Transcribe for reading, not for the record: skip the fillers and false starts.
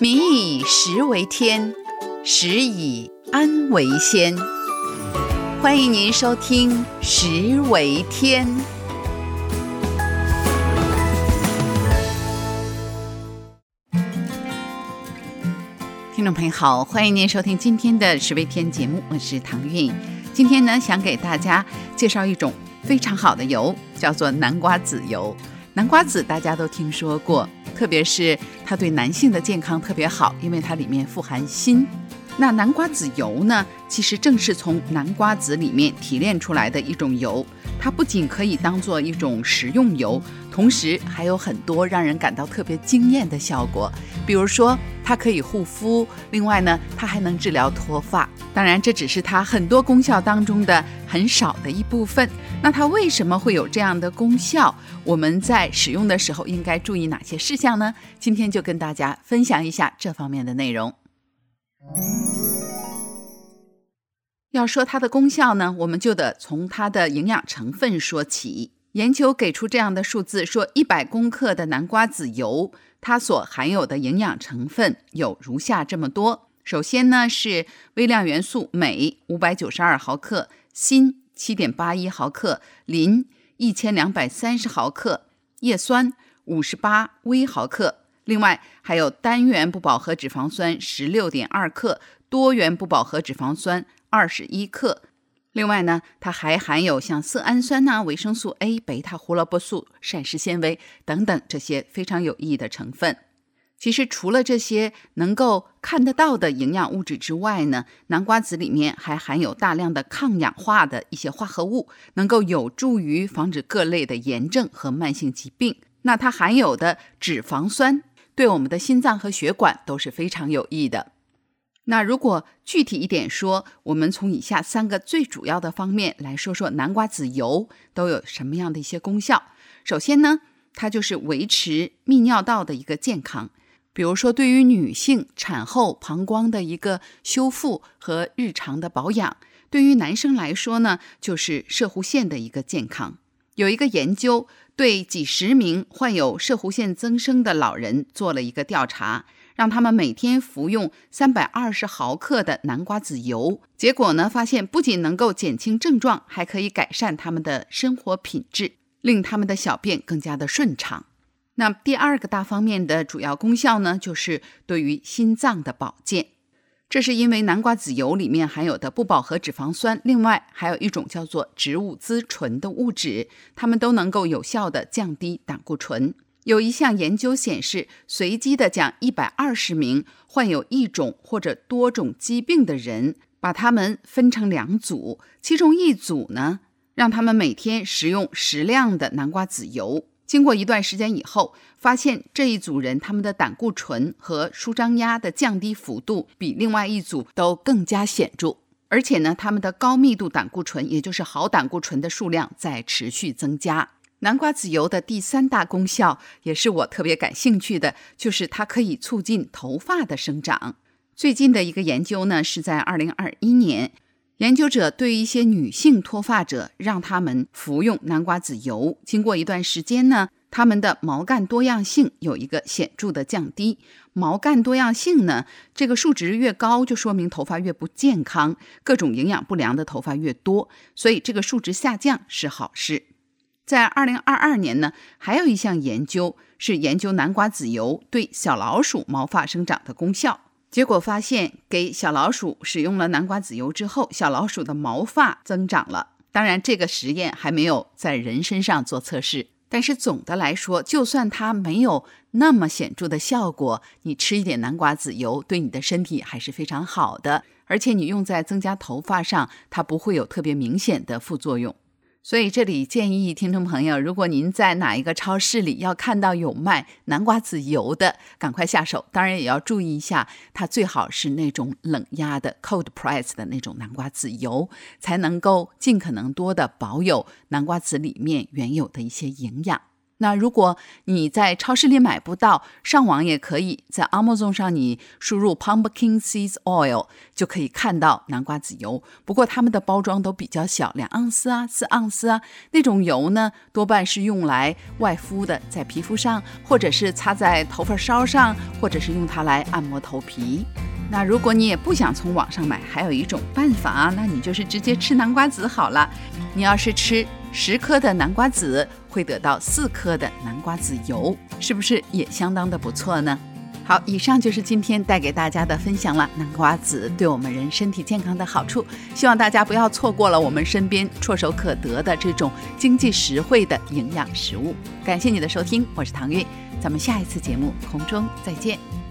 民以食为天，食以安为先。欢迎您收听食为天。听众朋友好，欢迎您收听今天的食为天节目，我是唐韵。今天呢，想给大家介绍一种非常好的油，叫做南瓜籽油。南瓜籽大家都听说过，特别是它对男性的健康特别好，因为它里面富含锌。那南瓜籽油呢，其实正是从南瓜籽里面提炼出来的一种油，它不仅可以当做一种食用油，同时还有很多让人感到特别惊艳的效果。比如说它可以护肤，另外呢，它还能治疗脱发。当然这只是它很多功效当中的很少的一部分。那它为什么会有这样的功效？我们在使用的时候应该注意哪些事项呢？今天就跟大家分享一下这方面的内容。要说它的功效呢，我们就得从它的营养成分说起。研究给出这样的数字，说100公克的南瓜籽油，它所含有的营养成分有如下这么多。首先呢，是微量元素镁592毫克，锌7.81毫克，磷1230毫克，叶酸58微毫克。另外还有单元不饱和脂肪酸16.2克，多元不饱和脂肪酸21克。另外呢，它还含有像色氨酸维生素 A、贝塔胡萝卜素、膳食纤维等等这些非常有益的成分。其实除了这些能够看得到的营养物质之外呢，南瓜籽里面还含有大量的抗氧化的一些化合物，能够有助于防止各类的炎症和慢性疾病。那它含有的脂肪酸对我们的心脏和血管都是非常有益的。那如果具体一点说，我们从以下3个最主要的方面来说说南瓜籽油都有什么样的一些功效。首先呢，它就是维持泌尿道的一个健康。比如说对于女性产后膀胱的一个修复和日常的保养，对于男生来说呢，就是摄护腺的一个健康。有一个研究对几十名患有摄护腺增生的老人做了一个调查，让他们每天服用320毫克的南瓜籽油，结果呢，发现不仅能够减轻症状，还可以改善他们的生活品质，令他们的小便更加的顺畅。那第2个大方面的主要功效呢，就是对于心脏的保健。这是因为南瓜籽油里面含有的不饱和脂肪酸，另外还有一种叫做植物甾醇的物质，它们都能够有效的降低胆固醇。有一项研究显示，随机的将120名患有一种或者多种疾病的人，把他们分成2组，其中一组呢，让他们每天食用适量的南瓜籽油。经过一段时间以后，发现这一组人他们的胆固醇和舒张压的降低幅度比另外一组都更加显著，而且呢，他们的高密度胆固醇，也就是好胆固醇的数量在持续增加。南瓜籽油的第3大功效，也是我特别感兴趣的，就是它可以促进头发的生长。最近的一个研究呢，是在2021年，研究者对一些女性脱发者让他们服用南瓜籽油，经过一段时间呢，他们的毛干多样性有一个显著的降低。毛干多样性呢，这个数值越高，就说明头发越不健康，各种营养不良的头发越多，所以这个数值下降是好事。在2022年呢，还有一项研究是研究南瓜籽油对小老鼠毛发生长的功效。结果发现，给小老鼠使用了南瓜籽油之后，小老鼠的毛发增长了。当然，这个实验还没有在人身上做测试，但是总的来说，就算它没有那么显著的效果，你吃一点南瓜籽油对你的身体还是非常好的，而且你用在增加头发上，它不会有特别明显的副作用。所以这里建议听众朋友，如果您在哪一个超市里要看到有卖南瓜籽油的，赶快下手。当然也要注意一下，它最好是那种冷压的 cold press 的那种南瓜籽油，才能够尽可能多的保有南瓜籽里面原有的一些营养。 那如果你在超市里买不到，上网也可以，在 Amazon 上你输入 pumpkin seed oil 就可以看到南瓜籽油。不过它们的包装都比较小，2盎司啊、4盎司啊，那种油呢多半是用来外敷的，在皮肤上，或者是擦在头发梢上，或者是用它来按摩头皮。那如果你也不想从网上买，还有一种办法，那你就是直接吃南瓜籽好了。你要是吃10颗的南瓜籽，会得到4颗的南瓜籽油，是不是也相当的不错呢？好，以上就是今天带给大家的分享了，南瓜籽对我们人身体健康的好处，希望大家不要错过了我们身边唾手可得的这种经济实惠的营养食物。感谢你的收听，我是唐韵，咱们下一次节目空中再见。